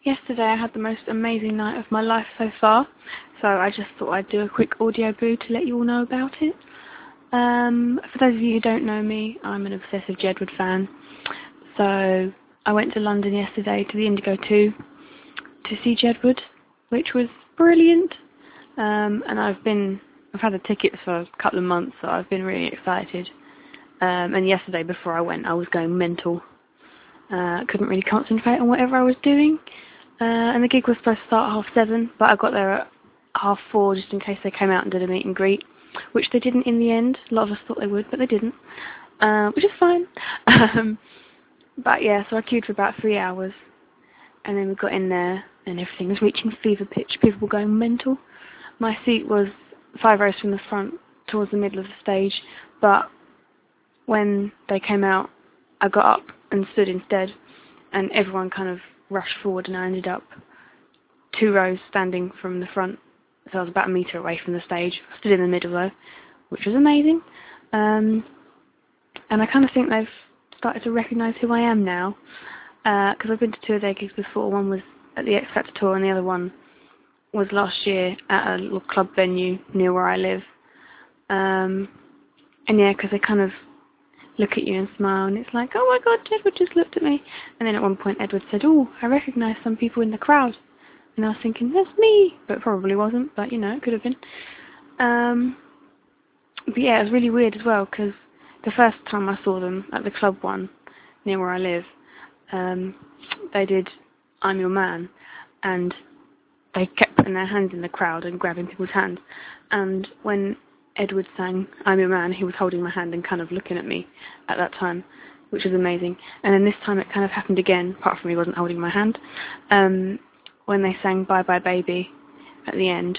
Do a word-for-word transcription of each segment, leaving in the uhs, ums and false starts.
Yesterday I had the most amazing night of my life so far, so I just thought I'd do a quick audio boo to let you all know about it. Um, for those of you who don't know me, I'm an obsessive Jedward fan, so I went to London yesterday to the Indigo two to see Jedward, which was brilliant, um, and I've been, I've had the tickets for a couple of months, so I've been really excited, um, and yesterday before I went I was going mental. I uh, couldn't really concentrate on whatever I was doing. Uh, and the gig was supposed to start at half seven, but I got there at half four just in case they came out and did a meet and greet, which they didn't in the end. A lot of us thought they would, but they didn't, uh, which is fine. um, but yeah, so I queued for about three hours, and then we got in there, and everything was reaching fever pitch. People were going mental. My seat was five rows from the front, towards the middle of the stage, but when they came out, I got up and stood instead, and everyone kind of rushed forward, and I ended up two rows standing from the front, so I was about a metre away from the stage. I stood in the middle though, which was amazing, um, and I kind of think they've started to recognise who I am now, because uh, I've been to two of their gigs before. One was at the X Factor tour, and the other one was last year at a little club venue near where I live, um, and yeah, because they kind of look at you and smile, and it's like, oh my god, Edward just looked at me. And then at one point Edward said, oh, I recognise some people in the crowd. And I was thinking, that's me, but it probably wasn't, but you know, it could have been. Um, but yeah, it was really weird as well, because the first time I saw them at the club one, near where I live, um, they did I'm Your Man, and they kept putting their hands in the crowd and grabbing people's hands. And when Edward sang I'm Your Man, he was holding my hand and kind of looking at me at that time, which was amazing. And then this time it kind of happened again, apart from he wasn't holding my hand, um, when they sang Bye Bye Baby at the end,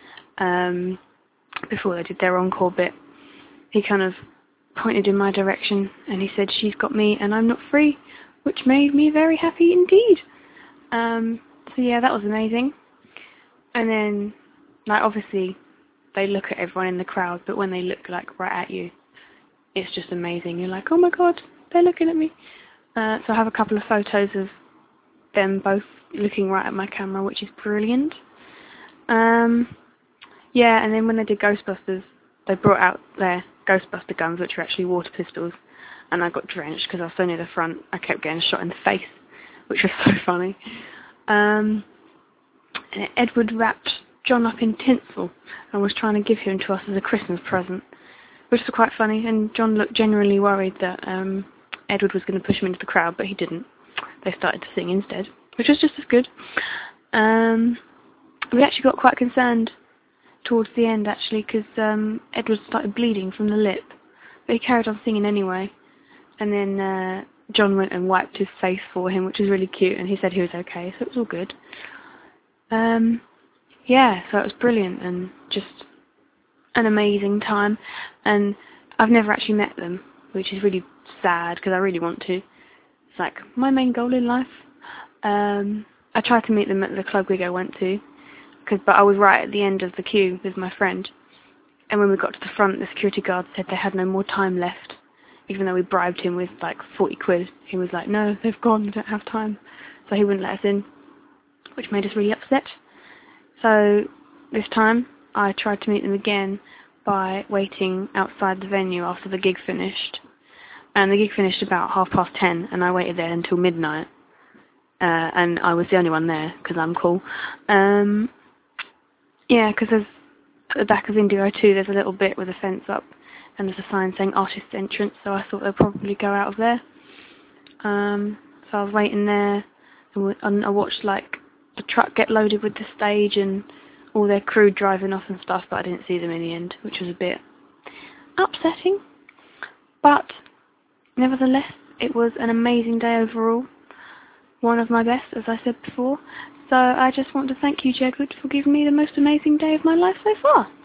um, before they did their encore bit. He kind of pointed in my direction and he said, she's got me and I'm not free, which made me very happy indeed. Um, so yeah, that was amazing. And then, like, obviously they look at everyone in the crowd, but when they look like right at you, it's just amazing. You're like, oh my god, they're looking at me. Uh, so I have a couple of photos of them both looking right at my camera, which is brilliant. Um, yeah, and then when they did Ghostbusters, they brought out their Ghostbuster guns, which are actually water pistols, and I got drenched because I was so near the front. I kept getting shot in the face, which was so funny. Um, and Edward wrapped John up in tinsel and was trying to give him to us as a Christmas present, which was quite funny, and John looked genuinely worried that um, Edward was going to push him into the crowd, but he didn't. They started to sing instead, which was just as good. Um, we actually got quite concerned towards the end, actually, because um, Edward started bleeding from the lip, but he carried on singing anyway, and then uh, John went and wiped his face for him, which was really cute, and he said he was okay, so it was all good. Um, yeah, so it was brilliant and just an amazing time, and I've never actually met them, which is really sad because I really want to. It's like my main goal in life. Um, I tried to meet them at the club gig I went to, cause, but I was right at the end of the queue with my friend, and when we got to the front, the security guard said they had no more time left, even though we bribed him with like forty quid. He was like, no, they've gone, they don't have time, so he wouldn't let us in, which made us really upset. So this time I tried to meet them again by waiting outside the venue after the gig finished. And the gig finished about half past ten, and I waited there until midnight. Uh, and I was the only one there, because I'm cool. Um, yeah, because there's, at the back of Indigo two, there's a little bit with a fence up, and there's a sign saying artist entrance, so I thought they'll probably go out of there. Um, so I was waiting there, and, and I watched, like, the truck get loaded with the stage and all their crew driving off and stuff, but I didn't see them in the end, which was a bit upsetting. But nevertheless, it was an amazing day overall. One of my best, as I said before. So I just want to thank you, Jedward, for giving me the most amazing day of my life so far.